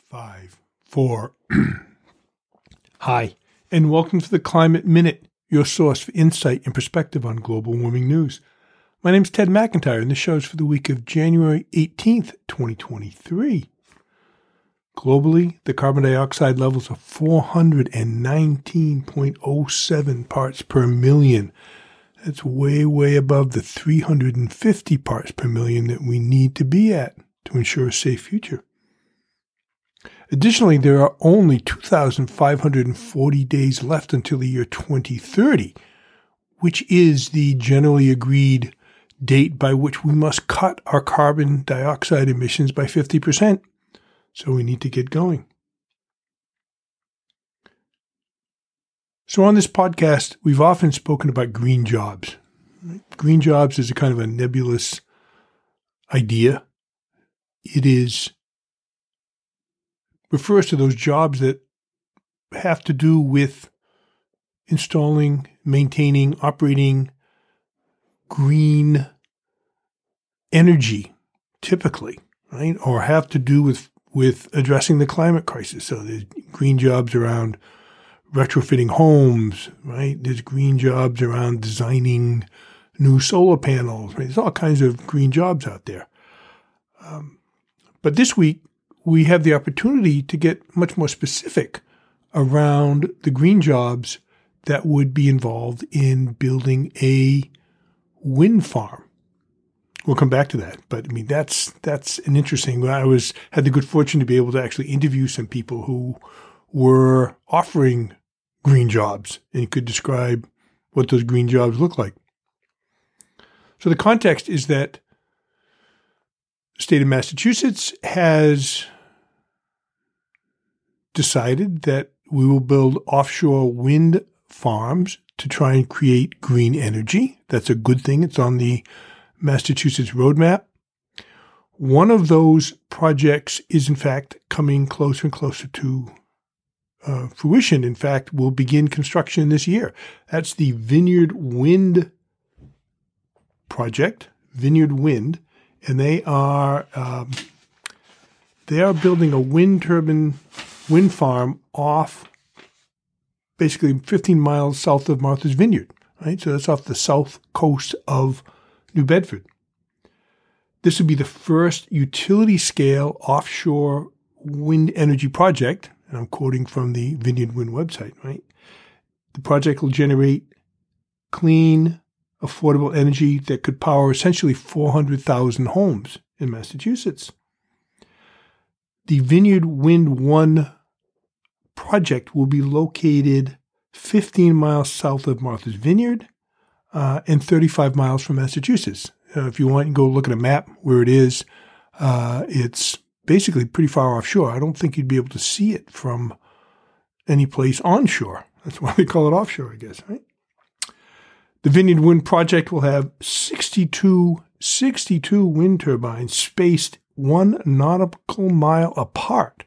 5, 4. Hi, and welcome to the Climate Minute, your source for insight and perspective on global warming news. My name is Ted McIntyre, and this show is for the week of January 18th, 2023. Globally, the carbon dioxide levels are 419.07 parts per million. That's way, way above the 350 parts per million that we need to be at to ensure a safe future. Additionally, there are only 2,540 days left until the year 2030, which is the generally agreed date by which we must cut our carbon dioxide emissions by 50%. So we need to get going. So on this podcast, we've often spoken about green jobs. Green jobs is a kind of a nebulous idea. It refers to those jobs that have to do with installing, maintaining, operating green energy, typically, right? Or have to do with addressing the climate crisis. So there's green jobs around retrofitting homes, right? There's green jobs around designing new solar panels, right? There's all kinds of green jobs out there. But this week, we have the opportunity to get much more specific around the green jobs that would be involved in building a wind farm. We'll come back to that, but I mean that's an interesting. I had the good fortune to be able to actually interview some people who were offering green jobs and could describe what those green jobs look like. So the context is that the state of Massachusetts has decided that we will build offshore wind farms to try and create green energy. That's a good thing. It's on the Massachusetts roadmap. One of those projects is, in fact, coming closer and closer to fruition. In fact, we'll begin construction this year. That's the Vineyard Wind project, Vineyard Wind, and they are building a wind farm off basically 15 miles south of Martha's Vineyard, right? So that's off the south coast of New Bedford. This would be the first utility-scale offshore wind energy project, and I'm quoting from the Vineyard Wind website, right? The project will generate clean, affordable energy that could power essentially 400,000 homes in Massachusetts. The Vineyard Wind 1 project will be located 15 miles south of Martha's Vineyard and 35 miles from Massachusetts. If you want, you can go look at a map where it is. It's basically pretty far offshore. I don't think you'd be able to see it from any place onshore. That's why they call it offshore, I guess, right? The Vineyard Wind project will have 62 wind turbines spaced 1 nautical mile apart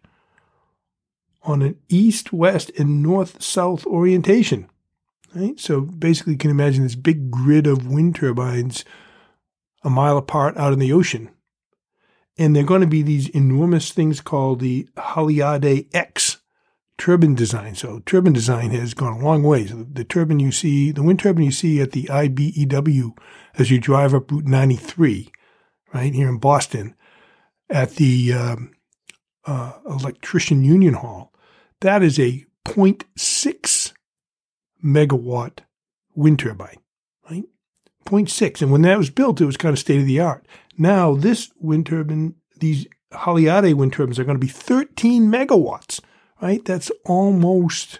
on an east-west and north-south orientation. Right? So basically you can imagine this big grid of wind turbines a mile apart out in the ocean. And they're going to be these enormous things called the Haliade X turbine design. So turbine design has gone a long way. So the wind turbine you see at the IBEW as you drive up Route 93, right here in Boston, at the Electrician Union Hall, that is a 0.6 megawatt wind turbine, right? 0.6. And when that was built, it was kind of state of the art. Now this wind turbine, these Haliade wind turbines are going to be 13 megawatts, right? That's almost,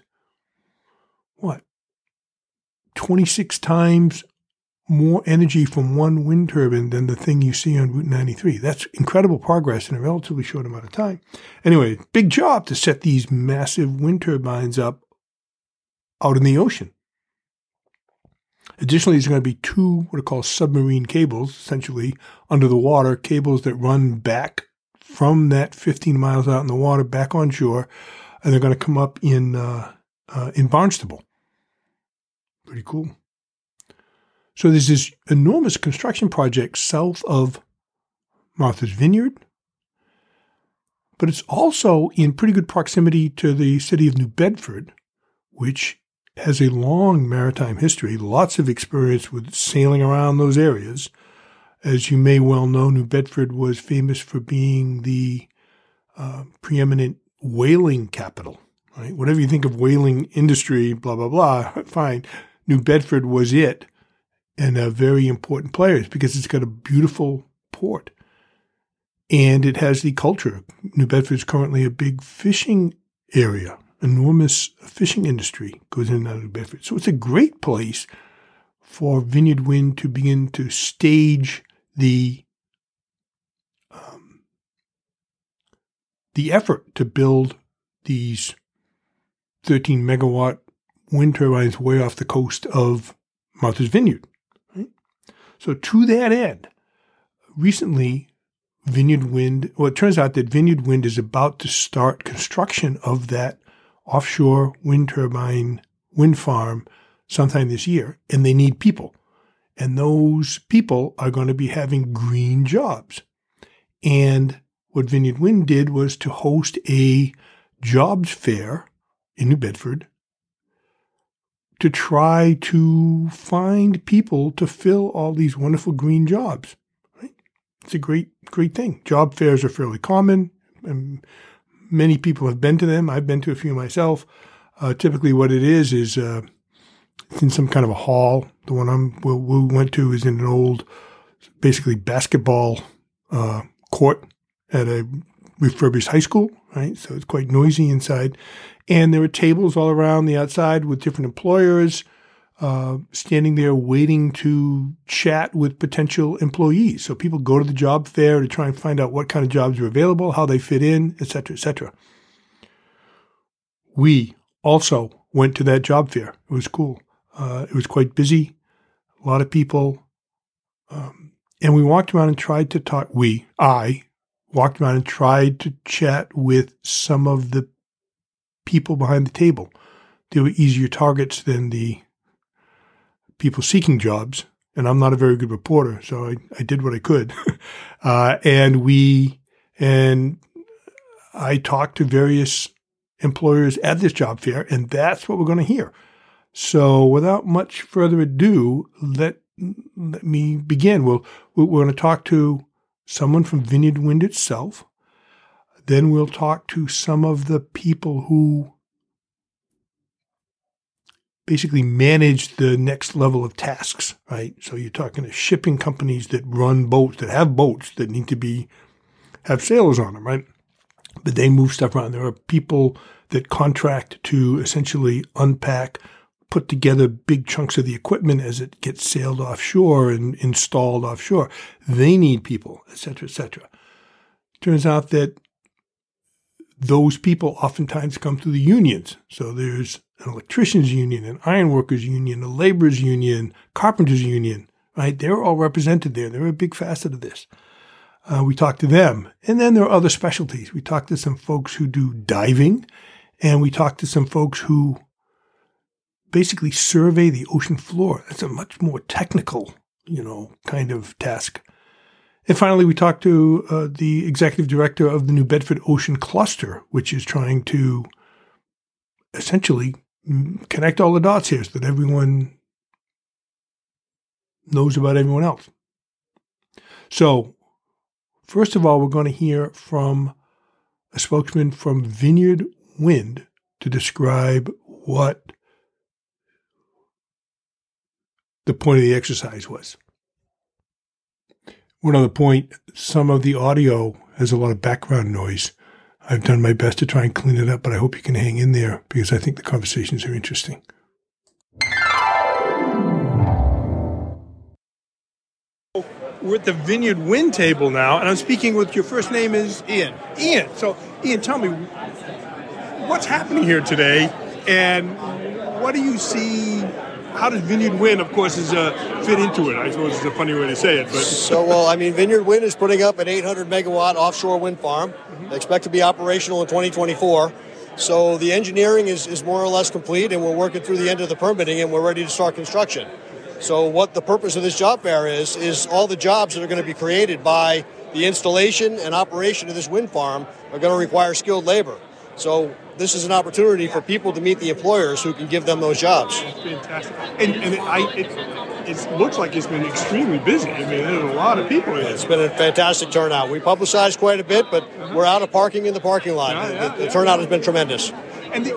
26 times more energy from one wind turbine than the thing you see on Route 93. That's incredible progress in a relatively short amount of time. Anyway, big job to set these massive wind turbines up out in the ocean. Additionally, there's going to be 2 what are called submarine cables, essentially under the water, cables that run back from that 15 miles out in the water back on shore, and they're going to come up in Barnstable. Pretty cool. So there's this enormous construction project south of Martha's Vineyard. but it's also in pretty good proximity to the city of New Bedford, which has a long maritime history, lots of experience with sailing around those areas. As you may well know, New Bedford was famous for being the preeminent whaling capital, right? Whatever you think of whaling industry, blah, blah, blah, fine. New Bedford was it, and a very important player because it's got a beautiful port. And it has the culture. New Bedford is currently a big fishing area. Enormous fishing industry goes in and out of New Bedford. So it's a great place for Vineyard Wind to begin to stage the effort to build these 13 megawatt wind turbines way off the coast of Martha's Vineyard. Right? So to that end, recently Vineyard Wind, well, it turns out that Vineyard Wind is about to start construction of that offshore wind turbine wind farm sometime this year, and they need people. And those people are going to be having green jobs. And what Vineyard Wind did was to host a jobs fair in New Bedford to try to find people to fill all these wonderful green jobs. Right? It's a great thing. Job fairs are fairly common, and many people have been to them. I've been to a few myself. Typically what it is it's in some kind of a hall. The one we went to is in an old, basically basketball court at a refurbished high school, right? So it's quite noisy inside. And there are tables all around the outside with different employers standing there waiting to chat with potential employees. So people go to the job fair to try and find out what kind of jobs are available, how they fit in, et cetera, et cetera. We also went to that job fair. It was cool. It was quite busy, a lot of people. And we walked around and tried to talk. I walked around and tried to chat with some of the people behind the table. They were easier targets than the people seeking jobs, and I'm not a very good reporter, so I did what I could. And I talked to various employers at this job fair, and that's what we're going to hear. So without much further ado, let me begin. We're going to talk to someone from Vineyard Wind itself. Then we'll talk to some of the people who basically manage the next level of tasks, right? So you're talking to shipping companies that run boats, that have boats that need to have sailors on them, right? But they move stuff around. There are people that contract to essentially unpack, put together big chunks of the equipment as it gets sailed offshore and installed offshore. They need people, et cetera, et cetera. Turns out that those people oftentimes come through the unions. So there's an electricians union, an ironworkers union, a laborers union, carpenters union, right? They're all represented there. They're a big facet of this. We talked to them. And then there are other specialties. We talked to some folks who do diving, and we talked to some folks who basically survey the ocean floor. That's a much more technical, kind of task. And finally, we talked to the executive director of the New Bedford Ocean Cluster, which is trying to essentially connect all the dots here so that everyone knows about everyone else. So, first of all, we're going to hear from a spokesman from Vineyard Wind to describe what the point of the exercise was. One other point, some of the audio has a lot of background noise. I've done my best to try and clean it up, but I hope you can hang in there because I think the conversations are interesting. We're at the Vineyard Wind table now, and I'm speaking with, your first name is? Ian. Ian. So, Ian, tell me, what's happening here today, and what do you see? How does Vineyard Wind, of course, fit into it? I suppose it's a funny way to say it. But Vineyard Wind is putting up an 800-megawatt offshore wind farm. They expect to be operational in 2024. So the engineering is more or less complete, and we're working through the end of the permitting, and we're ready to start construction. So what the purpose of this job fair is all the jobs that are going to be created by the installation and operation of this wind farm are going to require skilled labor. So this is an opportunity for people to meet the employers who can give them those jobs. Fantastic. And it looks like it's been extremely busy. I mean, there's a lot of people here. It's been a fantastic turnout. We publicized quite a bit, but we're out of parking in the parking lot. The turnout has been tremendous. And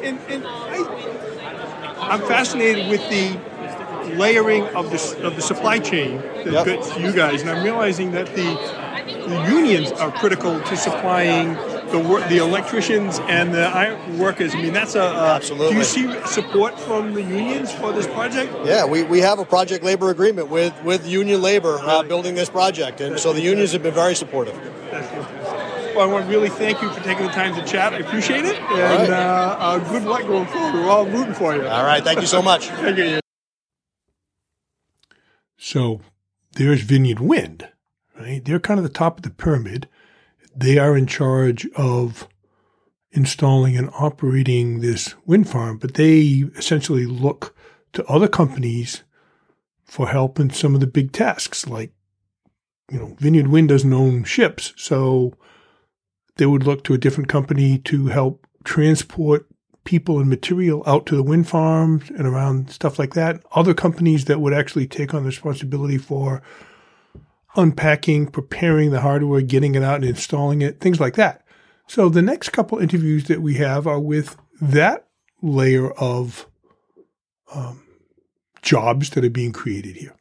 I'm fascinated with the layering of the supply chain that fits you guys, and I'm realizing that the unions are critical to supplying the electricians and the iron workers. I mean, that's absolutely. Do you see support from the unions for this project? Yeah, we have a project labor agreement with union labor building this project, and so the unions have been very supportive. That's fantastic. Well, I want to really thank you for taking the time to chat. I appreciate it, and good luck going forward. We're all rooting for you. All right, thank you so much. Thank you. So there's Vineyard Wind, right? They're kind of the top of the pyramid. They are in charge of installing and operating this wind farm, but they essentially look to other companies for help in some of the big tasks. Like, Vineyard Wind doesn't own ships, so they would look to a different company to help transport people and material out to the wind farms and around, stuff like that. Other companies that would actually take on the responsibility for unpacking, preparing the hardware, getting it out and installing it, things like that. So the next couple interviews that we have are with that layer of jobs that are being created here.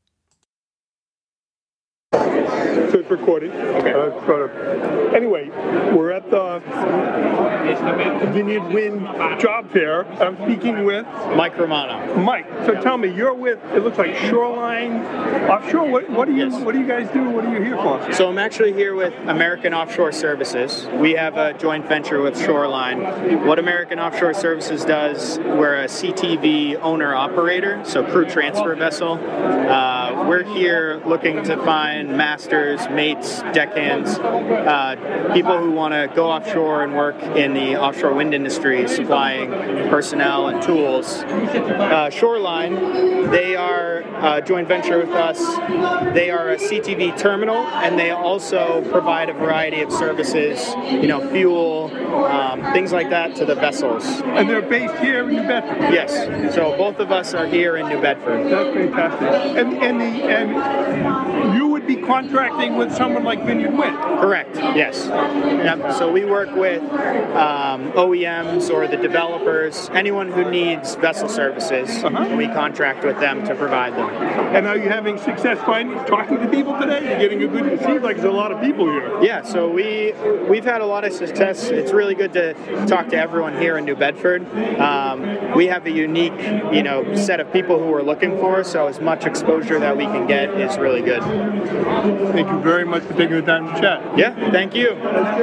So it's recording. Okay. Anyway, we're at the Vineyard Wind job fair. I'm speaking with Mike Romano. Mike, so tell me, you're with, it looks like Shoreline Offshore. What do you guys do? What are you here for? So I'm actually here with American Offshore Services. We have a joint venture with Shoreline. What American Offshore Services does, we're a CTV owner-operator, so crew transfer vessel. We're here looking to find masters, mates, deckhands, people who want to go offshore and work in the offshore wind industry, supplying personnel and tools. Shoreline, they are a joint venture with us. They are a CTV terminal, and they also provide a variety of services, fuel, things like that to the vessels. And they're based here in New Bedford? Yes. So both of us are here in New Bedford. That's fantastic. And you would be contracting with someone like Vineyard Wind? Correct, yes. Yep. So we work with OEMs or the developers, anyone who needs vessel services, and we contract with them to provide them. And are you having success talking to people today? You're getting it seems like there's a lot of people here. Yeah, so we've had a lot of success. It's really good to talk to everyone here in New Bedford. We have a unique, set of people who we're looking for, so as much exposure that we can get is really good. Thank you very much for taking the time to chat. Yeah, thank you.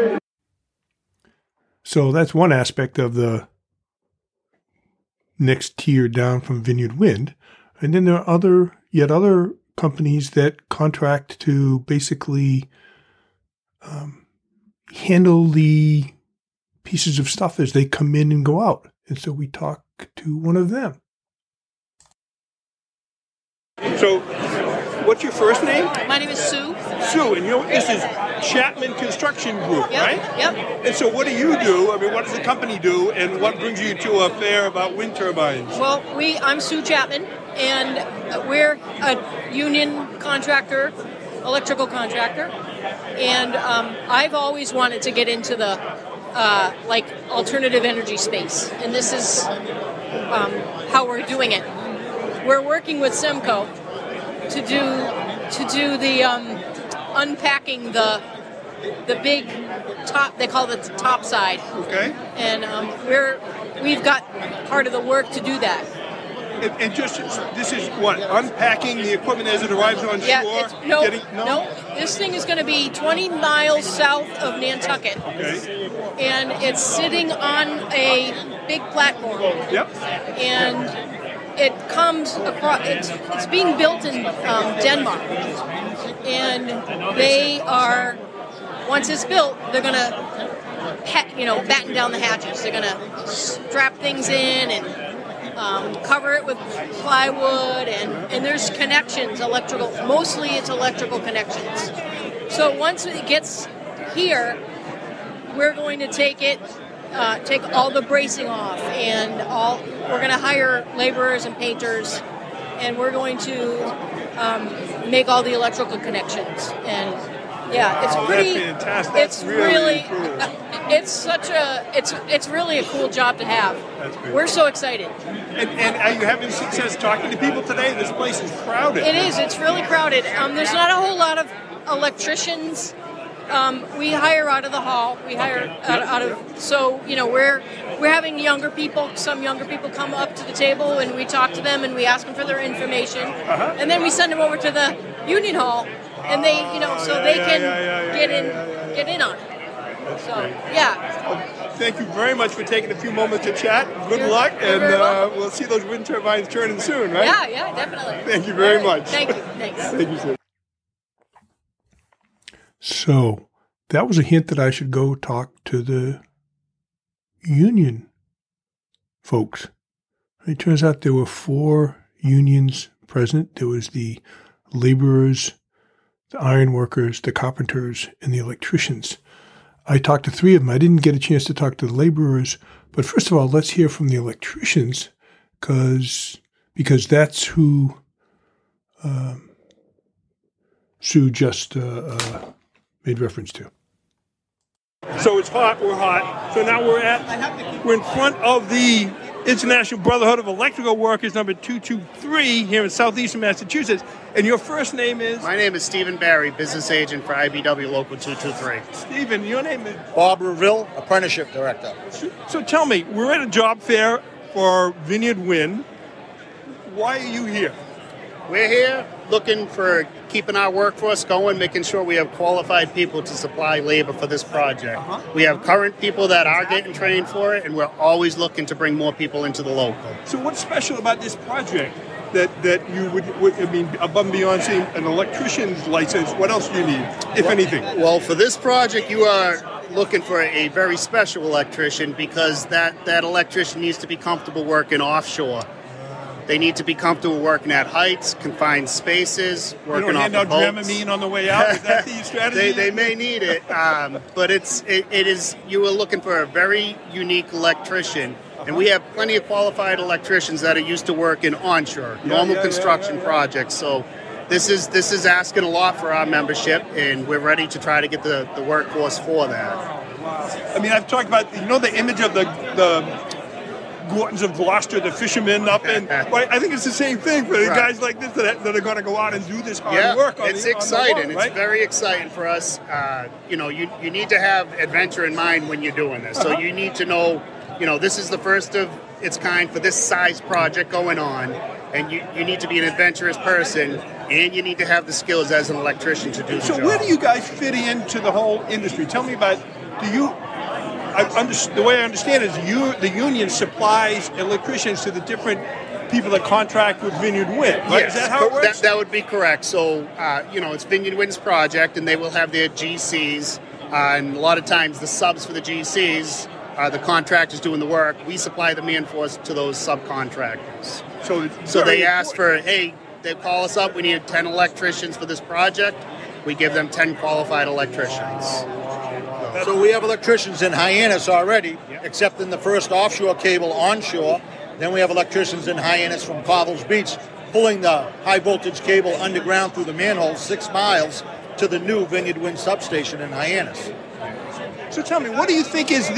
So that's one aspect of the next tier down from Vineyard Wind. And then there are other companies that contract to basically handle the pieces of stuff as they come in and go out. And so we talk to one of them. So, what's your first name? My name is Sue. Sue, and this is Chapman Construction Group, right? Yep. And so what do you do? I mean, what does the company do, and what brings you to a fair about wind turbines? Well, I'm Sue Chapman, and we're a union contractor, electrical contractor, and I've always wanted to get into the alternative energy space, and this is how we're doing it. We're working with Semco to do the unpacking the big top. They call it the top side. Okay. And we've got part of the work to do that. And this is what, unpacking the equipment as it arrives on shore? No. This thing is going to be 20 miles south of Nantucket. Okay. And it's sitting on a big platform. Yep. And it comes across. It's being built in Denmark, and they are. Once it's built, they're going to, batten down the hatches. They're going to strap things in and cover it with plywood, and there's connections, electrical. Mostly, it's electrical connections So once it gets here, we're going to take all the bracing off, and we're going to hire laborers and painters, and we're going to make all the electrical connections. And yeah, it's pretty. That's fantastic. It's really cool. It's really a cool job to have. That's great. We're so excited. And are you having success talking to people today? This place is crowded. It is. It's really crowded. There's not a whole lot of electricians. We hire out of the hall. We hire out of. So we're having some younger people come up to the table, and we talk to them, and we ask them for their information, and then we send them over to the union hall, and they they can get in on it. That's So great. yeah. Well, thank you very much for taking a few moments to chat. Good luck, you're and very welcome. we'll see those wind turbines turning soon, right? Yeah, definitely. Thank you very All right. much. Thank you. Thanks. Thank you, sir. So that was a hint that I should go talk to the union folks. It turns out there were 4 unions present. There was the laborers, the iron workers, the carpenters, and the electricians. I talked to 3 of them. I didn't get a chance to talk to the laborers, but first of all, let's hear from the electricians because that's who Sue just made reference to. So it's hot. We're hot. So now we're in front of the International Brotherhood of Electrical Workers, number 223, here in southeastern Massachusetts. And your first name is? My name is Stephen Barry, business agent for IBW Local 223. Stephen, your name is? Bob Reville, apprenticeship director. So tell me, we're at a job fair for Vineyard Wind. Why are you here? We're here looking for keeping our workforce going, making sure we have qualified people to supply labor for this project. We have current people that are getting trained for it, and we're always looking to bring more people into the local. So what's special about this project that you would I mean, above and beyond seeing an electrician's license, what else do you need, if anything? Well, for this project, you are looking for a very special electrician because that electrician needs to be comfortable working offshore. They need to be comfortable working at heights, confined spaces, working you don't hand off out of boats. Dramamine on the way out? Is that the strategy? They may need it, but it is. You are looking for a very unique electrician, and we have plenty of qualified electricians that are used to working onshore, normal construction projects. So this is asking a lot for our membership, and we're ready to try to get the workforce for that. I mean, I've talked about the image of the Gortons of Gloucester, the fishermen up in. Well, I think it's the same thing for the guys like this that are going to go out and do this hard work. It's exciting. On the water, right? It's very exciting for us. You need to have adventure in mind when you're doing this. So you need to know, this is the first of its kind for this size project going on, and you need to be an adventurous person, and you need to have the skills as an electrician to do the job. So where do you guys fit into the whole industry? Tell me about. The way I understand it is the union supplies electricians to the different people that contract with Vineyard Wind, right? Yes, Is that how it works? That would be correct. So, it's Vineyard Wind's project, and they will have their GCs, and a lot of times the subs for the GCs are the contractors doing the work. We supply the manforce to those subcontractors. So they ask for, hey, they call us up, we need 10 electricians for this project. We give them 10 qualified electricians. So we have electricians in Hyannis already, except in the first offshore cable onshore. Then we have electricians in Hyannis from Covels Beach pulling the high voltage cable underground through the manhole 6 miles to the new Vineyard Wind substation in Hyannis. So tell me, what do you think is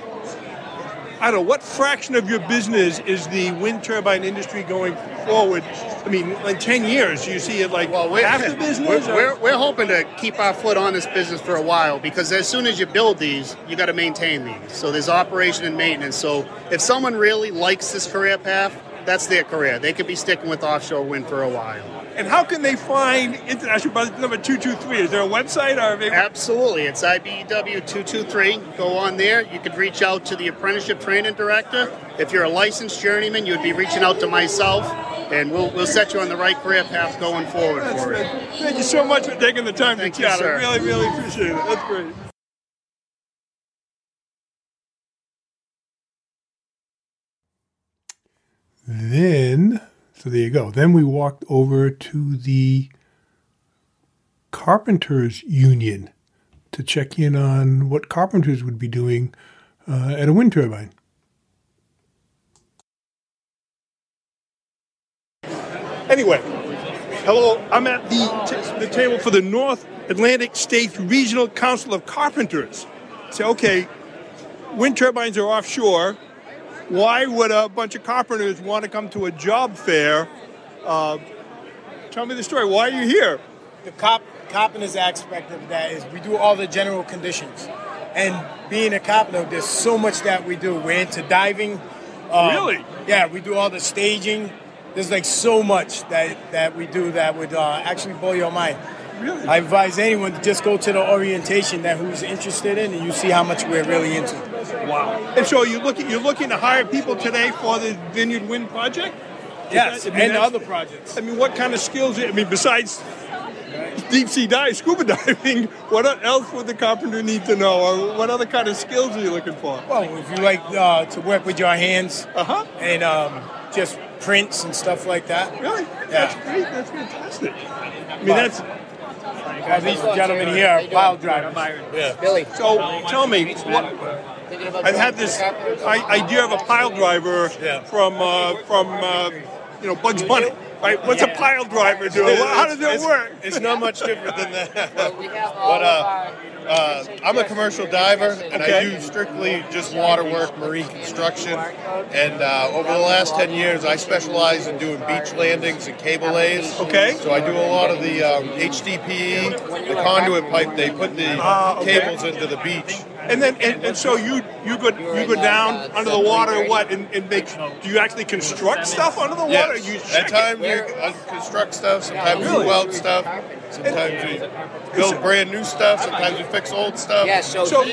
what fraction of your business is the wind turbine industry going forward? I mean, in 10 years, do you see it half the business? We're hoping to keep our foot on this business for a while because as soon as you build these, you got to maintain these. So there's operation and maintenance. So if someone really likes this career path, that's their career. They could be sticking with offshore wind for a while. And how can they find International Brotherhood number 223? Is there a website? Absolutely. It's IBEW 223. Go on there. You could reach out to the apprenticeship training director. If you're a licensed journeyman, you would be reaching out to myself, and we'll set you on the right career path going forward for it. Thank you so much for taking the time Thank to you, chat. sir. I really, really appreciate it. That's great. So there you go. Then we walked over to the Carpenters Union to check in on what carpenters would be doing at a wind turbine. Anyway, hello, I'm at the table for the North Atlantic States Regional Council of Carpenters. Say, okay, wind turbines are offshore. Why would a bunch of carpenters want to come to a job fair? Tell me the story. Why are you here? The carpenter's aspect of that is we do all the general conditions. And being a carpenter, there's so much that we do. We're into diving. Really? Yeah, we do all the staging. There's like so much that we do that would actually blow your mind. Really? I advise anyone to just go to the orientation that who's interested in, and you see how much we're really into. Wow. And so you're looking to hire people today for the Vineyard Wind project? Yes, and other projects. I mean, what kind of skills? I mean, besides deep sea dive, scuba diving, what else would the carpenter need to know, or what other kind of skills are you looking for? Well, if you like to work with your hands, and just prints and stuff like that. Really? Yeah. That's great. That's fantastic. I mean, that's. These gentlemen here are pile drivers. Yeah. Billy. So tell me, I've had this idea of a pile driver from Bugs Bunny. Right? What's a pile driver do? How does it work? It's not much different than that. But I'm a commercial diver, and I do strictly just water work, marine construction. And over the last 10 years, I specialize in doing beach landings and cable lays. Okay. So I do a lot of the HDPE, the conduit pipe. They put the cables into the beach. And then, and so you go down under the water, and make? Do you actually construct stuff under the water? Yes. At times we construct stuff. Sometimes we weld stuff. Sometimes we build brand new stuff. Sometimes we fix old stuff. Yeah. So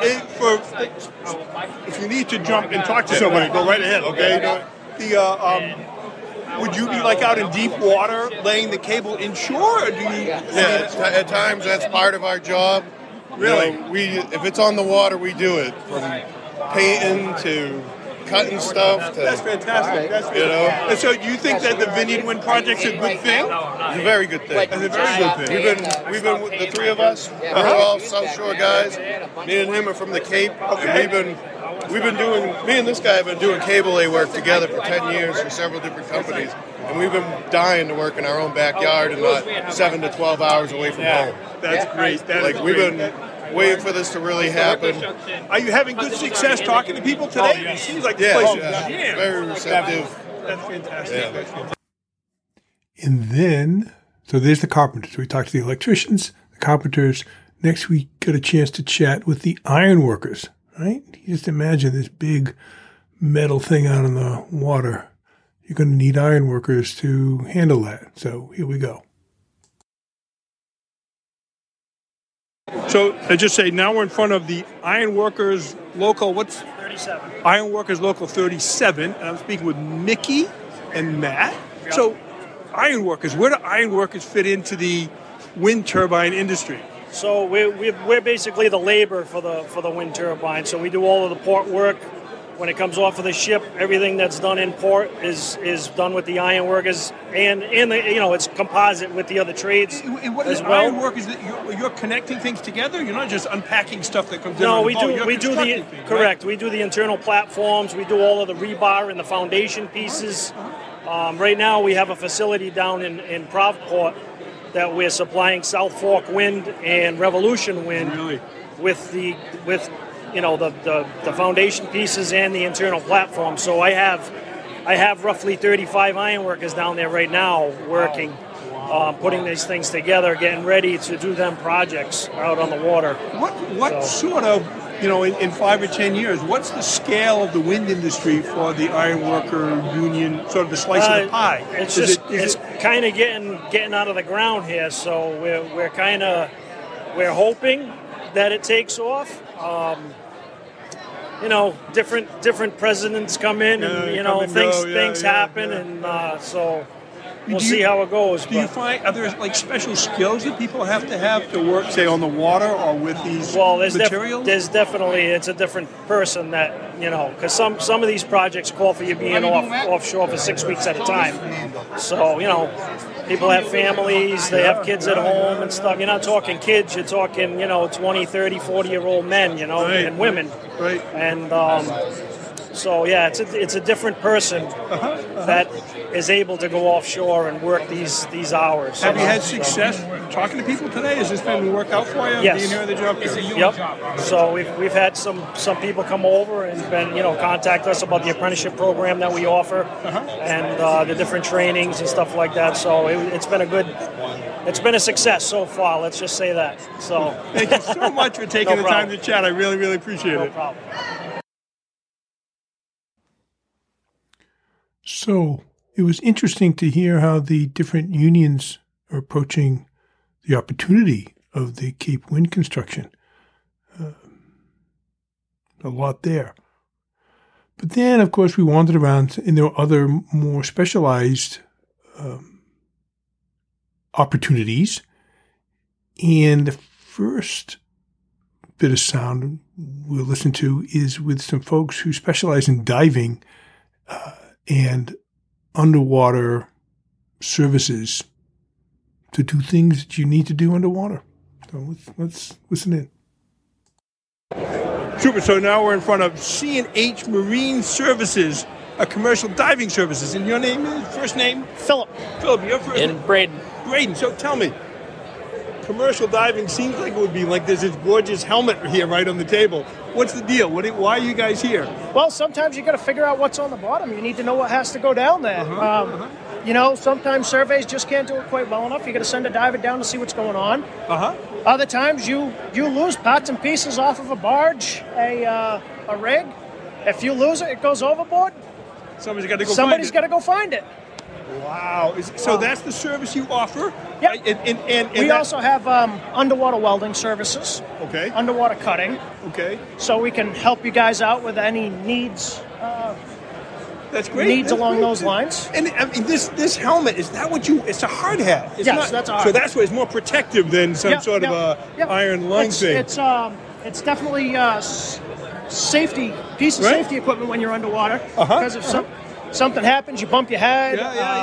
if you need to jump and talk to somebody, go right ahead. Okay. Would you be like out in deep water laying the cable inshore, or do you? Yeah. At times that's part of our job. Really? If it's on the water, we do it. From painting to cutting stuff to... That's fantastic. That's fantastic. And so do you think that the Vineyard Wind Project's a good thing? It's a very good thing. It's a very good thing. We've been the three of us, we're all South Shore guys. Me and him are from the Cape. And we've been doing, me and this guy have been doing cable lay work together for 10 years for several different companies. And we've been dying to work in our own backyard and not 7 to 12 hours away from home. That's great. We've been waiting for this to really happen. Are you having good success talking to people today? It seems like the place is very receptive. That's fantastic. Yeah. And then, so there's the carpenters. We talked to the electricians, the carpenters. Next, we got a chance to chat with the ironworkers, right? You just imagine this big metal thing out in the water. You're going to need ironworkers to handle that. So here we go. So I just say now we're in front of the Ironworkers Local, 37. Ironworkers Local 37, and I'm speaking with Mickey and Matt. Yep. So ironworkers, where do ironworkers fit into the wind turbine industry? So we're basically the labor for the wind turbine. So we do all of the port work. When it comes off of the ship, everything that's done in port is done with the ironworkers, and it's composite with the other trades. And what as is well. Ironwork? Is that you're connecting things together? You're not just unpacking stuff that comes in. No, on we the boat. do. You're We do the constructing things, correct. Right? We do the internal platforms. We do all of the rebar and the foundation pieces. Right now, we have a facility down in Provport that we're supplying South Fork Wind and Revolution Wind with the foundation pieces and the internal platform. So I have roughly 35 ironworkers down there right now working, putting these things together, getting ready to do them projects out on the water. What sort of, in 5 or 10 years, what's the scale of the wind industry for the ironworker union, sort of the slice of the pie? It's kind of getting out of the ground here, so we're hoping that it takes off. Different presidents come in, and things happen, and so we'll see how it goes. Do you find, are there like special skills that people have to work, say, on the water or with these materials? There's definitely, it's a different person that, because some of these projects call for you being offshore for 6 weeks at a time. So, People have families, they have kids at home and stuff. You're not talking kids, you're talking, 20, 30, 40-year-old men, and women. Right. And so, yeah, it's a different person that is able to go offshore and work these hours. Have you had success talking to people today? Has this been work out for you? Yes. Being here on the job? Yep. So we've had some people come over and contact us about the apprenticeship program that we offer and the different trainings and stuff like that. So it's been a success so far. Let's just say that. So thank you so much for taking the time to chat. I really, really appreciate it. No problem. So it was interesting to hear how the different unions are approaching the opportunity of the Cape Wind construction. A lot there. But then, of course, we wandered around and there were other more specialized opportunities. And the first bit of sound we'll listen to is with some folks who specialize in diving and underwater services to do things that you need to do underwater. So let's listen in. Super. So now we're in front of C&H Marine Services, a commercial diving services. And your name is? First name? Philip. Philip, your first name? And Braden. Braden. So tell me, commercial diving seems like it would be like there's this gorgeous helmet here right on the table. What's the deal? Why are you guys here? Well, sometimes you got to figure out what's on the bottom. You need to know what has to go down there. Sometimes surveys just can't do it quite well enough. You got to send a diver down to see what's going on. Other times you lose parts and pieces off of a barge, a rig. If you lose it, it goes overboard. Somebody's got to go Somebody's got to go find it. Wow. So that's the service you offer? Yeah. And we also have underwater welding services. Okay. Underwater cutting. Okay. So we can help you guys out with any needs. That's great. Needs along those lines. And I mean, this helmet, is that what it's a hard hat? It's yes, that's a hard hat. So that's why it's more protective than some sort of a iron lung thing. It's definitely safety equipment when you're underwater. Because if something happens, you bump your head.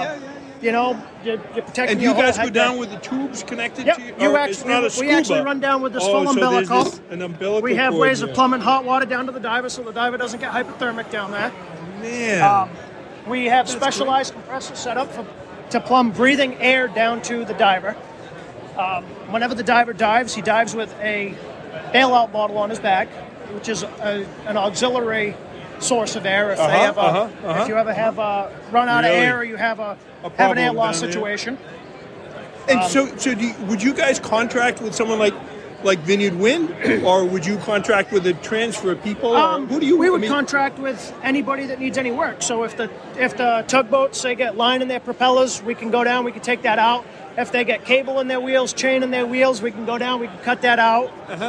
You're protecting and your you guys whole go down with the tubes connected to you? We actually run down with this full umbilical. An umbilical we have cord, ways of plumbing hot water down to the diver so the diver doesn't get hypothermic down there. Man. We have specialized compressors set up to plumb breathing air down to the diver. Whenever the diver dives, he dives with a bailout bottle on his back, which is an auxiliary source of air if if you ever have a run out of air or you have an air loss situation. And so would you guys contract with someone like Vineyard Wind, or would you contract with a transfer of people? We would contract with anybody that needs any work. So if the tugboats say get line in their propellers, we can go down, we can take that out. If they get cable in their wheels, chain in their wheels, we can go down, we can cut that out.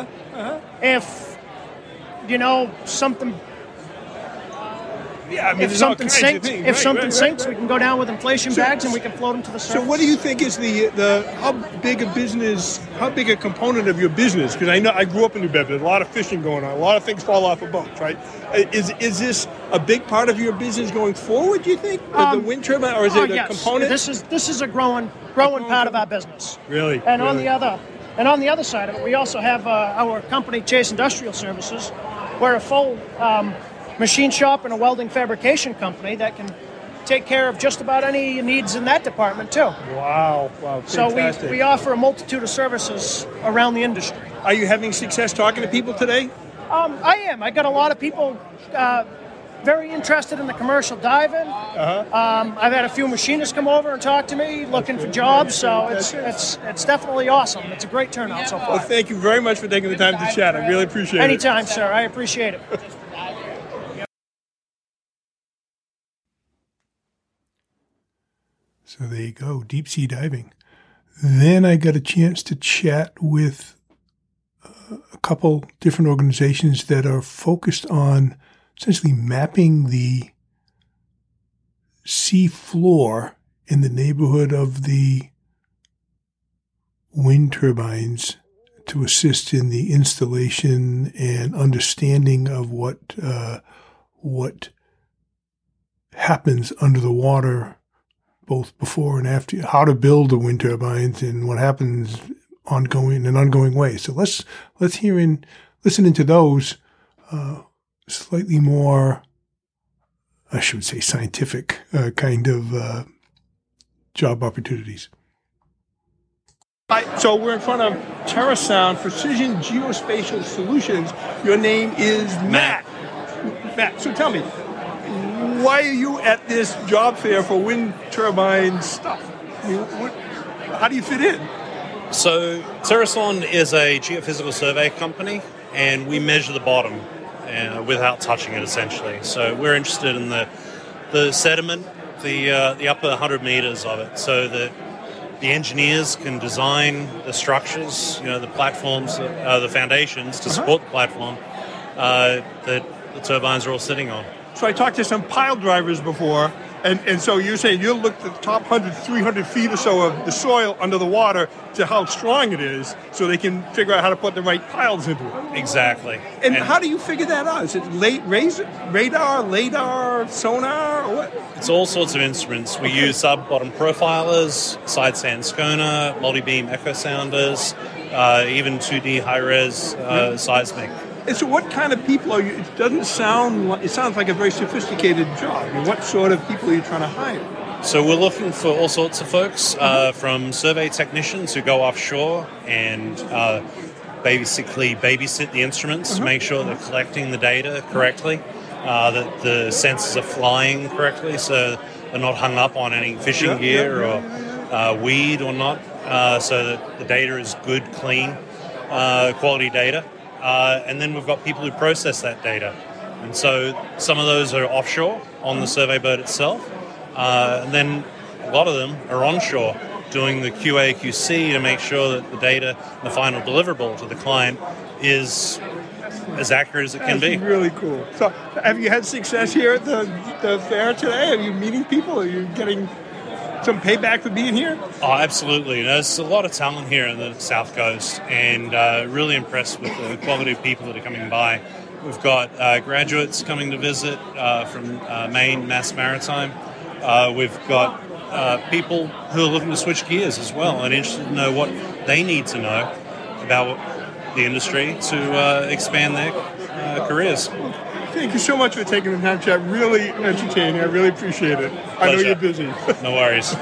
If something. Yeah, I mean, if something sinks, we can go down with inflation bags and we can float them to the surface. So, what do you think is how big a component of your business? Because I know I grew up in New Bedford, a lot of fishing going on, a lot of things fall off of boats, right? Is this a big part of your business going forward? Do you think the wind turbine, or is it a component? This is a growing part of our business. Really, and on the other side of it, we also have our company, Chase Industrial Services. We're a full machine shop and a welding fabrication company that can take care of just about any needs in that department too. Wow, fantastic. So we offer a multitude of services around the industry. Are you having success talking to people today? I am. I got a lot of people very interested in the commercial diving. I've had a few machinists come over and talk to me looking for jobs, so it's definitely awesome. It's a great turnout so far. Well, thank you very much for taking the time to chat. I really appreciate it. Anytime, sir. I appreciate it. So there you go, deep sea diving. Then I got a chance to chat with a couple different organizations that are focused on essentially mapping the sea floor in the neighborhood of the wind turbines to assist in the installation and understanding of what happens under the water both before and after, how to build the wind turbines and what happens in an ongoing way. So let's listen into those slightly more, I should say, scientific kind of job opportunities. So we're in front of TerraSound Precision Geospatial Solutions. Your name is Matt. Matt, so tell me, why are you at this job fair for wind turbine stuff? I mean, how do you fit in? So TerraSound is a geophysical survey company, and we measure the bottom without touching it, essentially. So we're interested in the sediment, the upper 100 meters of it, so that the engineers can design the structures, the platforms, the foundations to support the platform that the turbines are all sitting on. So I talked to some pile drivers before, and so you're saying you looked at the top 100, 300 feet or so of the soil under the water to how strong it is, so they can figure out how to put the right piles into it. Exactly. And how do you figure that out? Is it radar, LiDAR, sonar, or what? It's all sorts of instruments. We use sub-bottom profilers, side-scan sconar, multi-beam echo sounders, even 2D high-res seismic. And so what kind of people are you? It sounds like a very sophisticated job. I mean, what sort of people are you trying to hire? So we're looking for all sorts of folks, from survey technicians who go offshore and basically babysit the instruments to make sure they're collecting the data correctly, that the sensors are flying correctly, so they're not hung up on any fishing gear or weed or not, so that the data is good, clean, quality data. And then we've got people who process that data. And so some of those are offshore on the survey boat itself. And then a lot of them are onshore doing the QA, QC to make sure that the data, the final deliverable to the client, is as accurate as it can be. That's really cool. So have you had success here at the fair today? Are you meeting people? Are you getting some payback for being here? Oh, absolutely. There's a lot of talent here in the South Coast, and really impressed with the quality of people that are coming by. We've got graduates coming to visit from Maine, Mass Maritime. We've got people who are looking to switch gears as well and interested to know what they need to know about the industry to expand their careers. Thank you so much for taking the time to chat. Really entertaining. I really appreciate it. Pleasure. I know you're busy. No worries.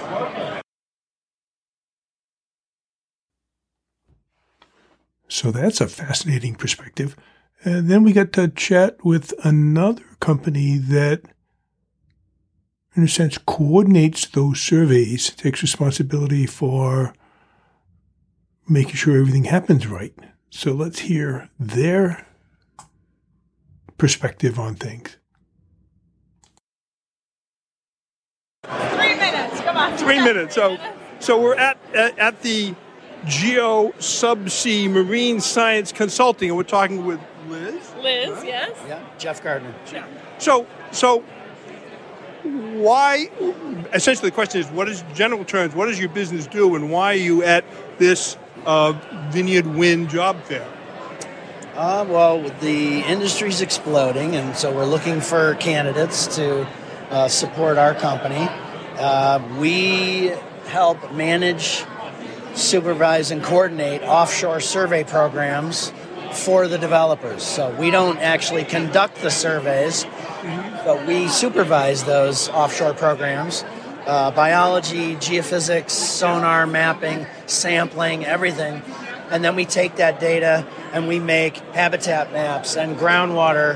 So that's a fascinating perspective. And then we got to chat with another company that, in a sense, coordinates those surveys, takes responsibility for making sure everything happens right. So let's hear their perspective on things. 3 minutes, come on. 3 minutes. So we're at the Geo Subsea Marine Science Consulting, and we're talking with Liz. Liz, yes. Yeah, Jeff Gardner. Yeah. So why? Essentially, the question is, what is general terms? What does your business do, and why are you at this Vineyard Wind job fair? Well, the industry's exploding, and so we're looking for candidates to support our company. We help manage, supervise, and coordinate offshore survey programs for the developers. So we don't actually conduct the surveys, but we supervise those offshore programs. Biology, geophysics, sonar, mapping, sampling, everything. And then we take that data and we make habitat maps and ground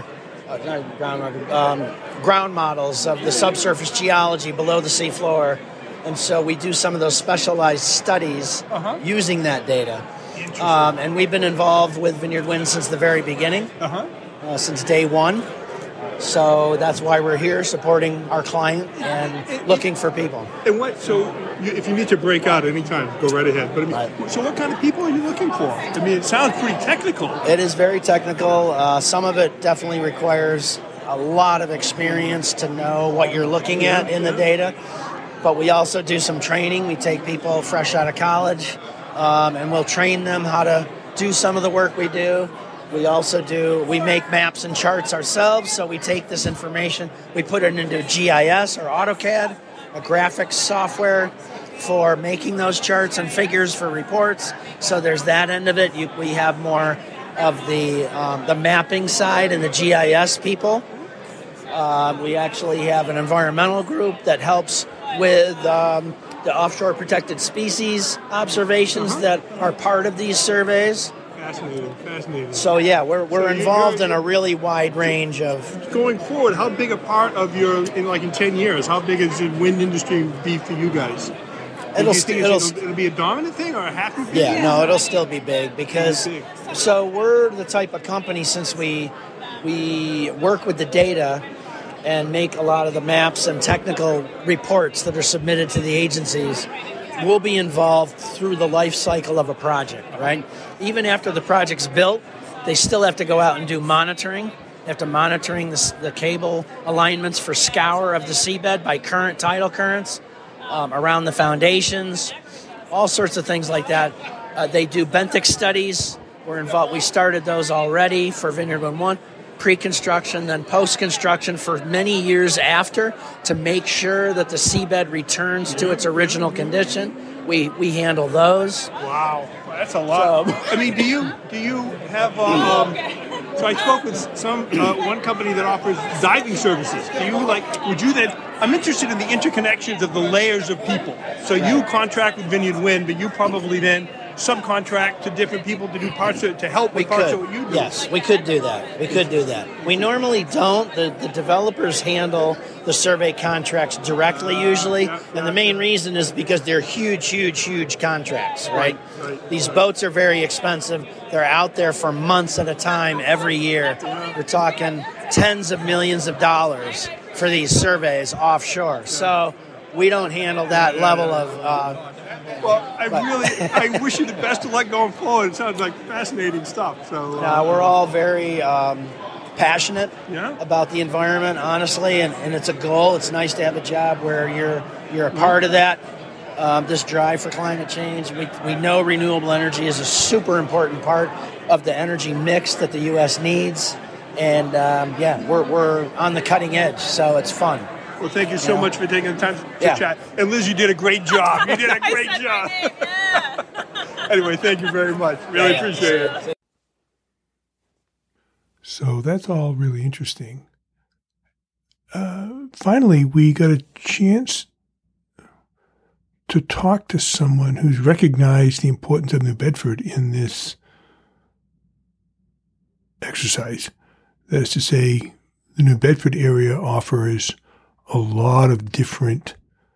models of the subsurface geology below the seafloor. And so we do some of those specialized studies using that data. And we've been involved with Vineyard Wind since the very beginning, since day one. So that's why we're here, supporting our client and looking for people. And if you need to break out anytime, go right ahead. But so what kind of people are you looking for? I mean, it sounds pretty technical. It is very technical. Some of it definitely requires a lot of experience to know what you're looking at in the data. But we also do some training. We take people fresh out of college, and we'll train them how to do some of the work we do. We make maps and charts ourselves, so we take this information, we put it into GIS or AutoCAD, a graphics software for making those charts and figures for reports. So there's that end of it. We have more of the mapping side and the GIS people. We actually have an environmental group that helps with the offshore protected species observations that are part of these surveys. Fascinating. So yeah, we're involved in a really wide range of. Going forward, how big a part of in 10 years, how big is the wind industry be for you guys? It'll be a dominant thing or a happy thing? Yeah, no, it'll still be big because so we're the type of company, since we work with the data and make a lot of the maps and technical reports that are submitted to the agencies. We'll be involved through the life cycle of a project, right? Even after the project's built, they still have to go out and do monitoring. They have to monitoring the cable alignments for scour of the seabed by current tidal currents, around the foundations, all sorts of things like that. They do benthic studies. We're involved. We started those already for Vineyard Wind 1, pre-construction, then post-construction for many years after to make sure that the seabed returns to its original condition. We handle those. Wow, that's a lot. I mean, do you have? So I spoke with one company that offers diving services. I'm interested in the interconnections of the layers of people. So you contract with Vineyard Wind, but you probably then subcontract to different people to do parts to help with parts of what you do. Yes, we could do that. We normally don't. The developers handle the survey contracts directly usually, and the main reason is because they're huge contracts, right? These boats are very expensive. They're out there for months at a time every year. We're talking tens of millions of dollars for these surveys offshore. So we don't handle that level of... Well, I wish you the best of luck going forward. It sounds like fascinating stuff. So we're all very passionate about the environment, honestly, and it's a goal. It's nice to have a job where you're a part of that. This drive for climate change. We know renewable energy is a super important part of the energy mix that the U.S. needs, and we're on the cutting edge, so it's fun. Well, thank you so much for taking the time to chat. And Liz, you did a great job. You did a great job. Anyway, thank you very much. Really appreciate it. So that's all really interesting. Finally, we got a chance to talk to someone who's recognized the importance of New Bedford in this exercise. That is to say, the New Bedford area offers a lot of different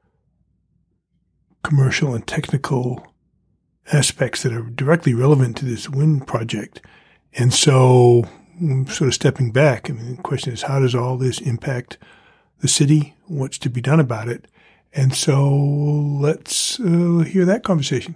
commercial and technical aspects that are directly relevant to this wind project. And so, sort of stepping back, I mean, the question is, how does all this impact the city? What's to be done about it? And so let's hear that conversation.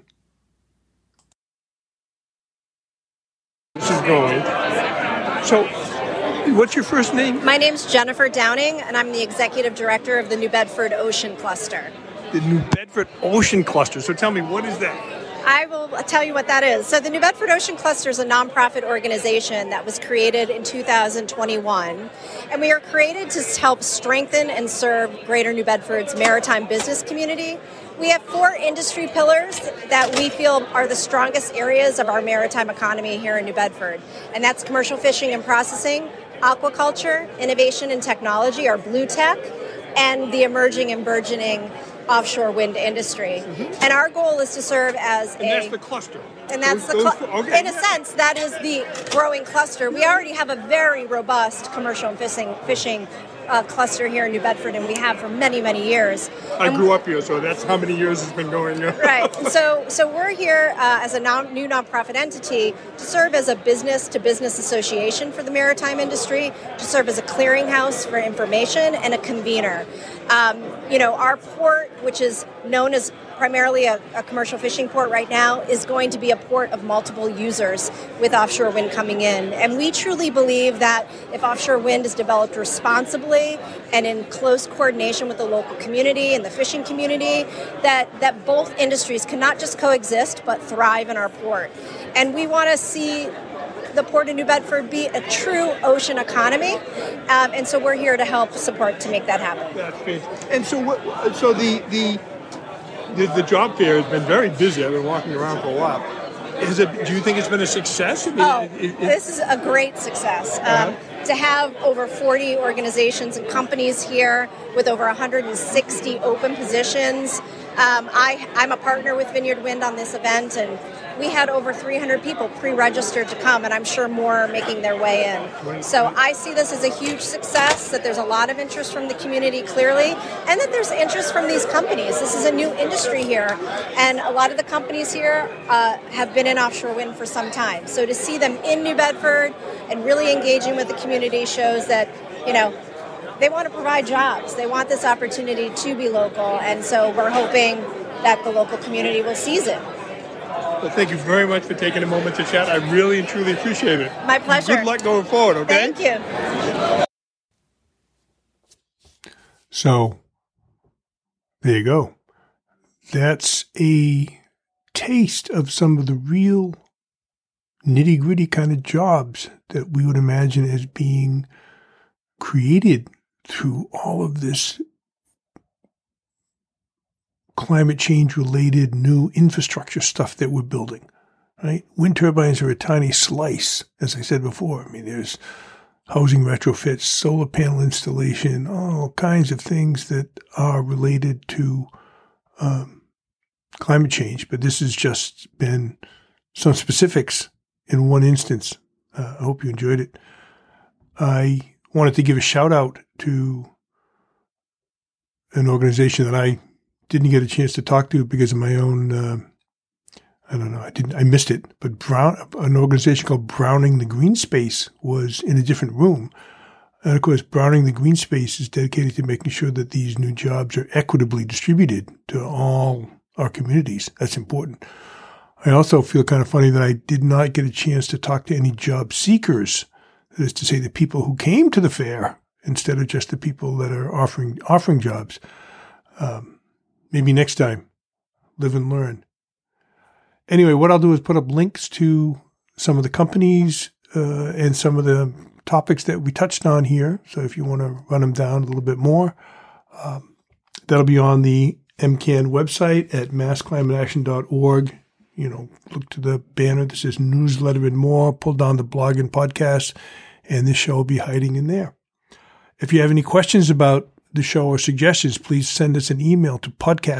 This is going. So, what's your first name? My name's Jennifer Downing, and I'm the Executive Director of the New Bedford Ocean Cluster. The New Bedford Ocean Cluster. So tell me, what is that? I will tell you what that is. So the New Bedford Ocean Cluster is a nonprofit organization that was created in 2021, and we are created to help strengthen and serve Greater New Bedford's maritime business community. We have 4 industry pillars that we feel are the strongest areas of our maritime economy here in New Bedford, and that's commercial fishing and processing, aquaculture, innovation and technology, or blue tech, and the emerging and burgeoning offshore wind industry. And our goal is to serve as And that's the cluster. And that's Okay. in a sense, that is the growing cluster. We already have a very robust commercial and fishing cluster here in New Bedford, and we have for many, many years. I grew up here, so that's how many years it's been going on. Right. So we're here as a new nonprofit entity to serve as a business-to-business association for the maritime industry, to serve as a clearinghouse for information and a convener. Our port, which is known as primarily a commercial fishing port right now, is going to be a port of multiple users with offshore wind coming in. And we truly believe that if offshore wind is developed responsibly and in close coordination with the local community and the fishing community, that both industries can not just coexist but thrive in our port. And we want to see the Port of New Bedford be a true ocean economy. And so we're here to help support to make that happen. That's great. And so, the job fair has been very busy. I've been walking around for a while. Do you think it's been a success? This is a great success. To have over 40 organizations and companies here with over 160 open positions. I'm a partner with Vineyard Wind on this event, and we had over 300 people pre-registered to come, and I'm sure more are making their way in. So I see this as a huge success, that there's a lot of interest from the community clearly, and that there's interest from these companies. This is a new industry here, and a lot of the companies here have been in offshore wind for some time. So to see them in New Bedford and really engaging with the community shows that, they want to provide jobs. They want this opportunity to be local, and so we're hoping that the local community will seize it. Well, thank you very much for taking a moment to chat. I really and truly appreciate it. My pleasure. Good luck going forward, okay? Thank you. So, there you go. That's a taste of some of the real nitty-gritty kind of jobs that we would imagine as being created through all of this climate change related new infrastructure stuff that we're building, right? Wind turbines are a tiny slice, as I said before. I mean, there's housing retrofits, solar panel installation, all kinds of things that are related to climate change. But this has just been some specifics in one instance. I hope you enjoyed it. I wanted to give a shout out to an organization that I didn't get a chance to talk to because of my own, I missed it. But an organization called Browning the Green Space was in a different room. And of course, Browning the Green Space is dedicated to making sure that these new jobs are equitably distributed to all our communities. That's important. I also feel kind of funny that I did not get a chance to talk to any job seekers. That is to say, the people who came to the fair instead of just the people that are offering jobs. Maybe next time, live and learn. Anyway, what I'll do is put up links to some of the companies and some of the topics that we touched on here. So if you want to run them down a little bit more, that'll be on the MCAN website at massclimateaction.org. Look to the banner that says newsletter and more, pull down the blog and podcast, and this show will be hiding in there. If you have any questions about the show or suggestions, please send us an email to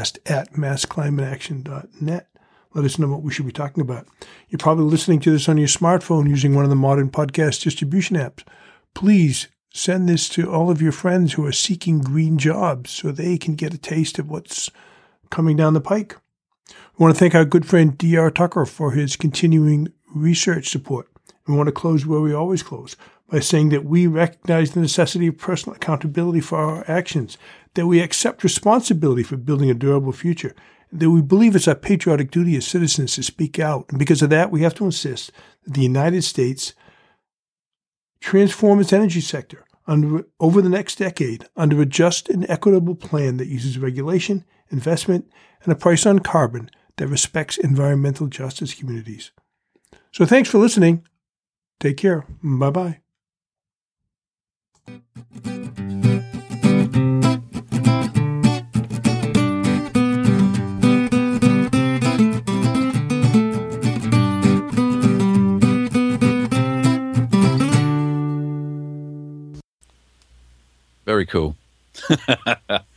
podcast@massclimateaction.net. Let us know what we should be talking about. You're probably listening to this on your smartphone using one of the modern podcast distribution apps. Please send this to all of your friends who are seeking green jobs so they can get a taste of what's coming down the pike. We want to thank our good friend D.R. Tucker for his continuing research support. We want to close where we always close, by saying that we recognize the necessity of personal accountability for our actions, that we accept responsibility for building a durable future, that we believe it's our patriotic duty as citizens to speak out. And because of that, we have to insist that the United States transform its energy sector over the next decade under a just and equitable plan that uses regulation, investment, and a price on carbon that respects environmental justice communities. So thanks for listening. Take care. Bye-bye. Very cool.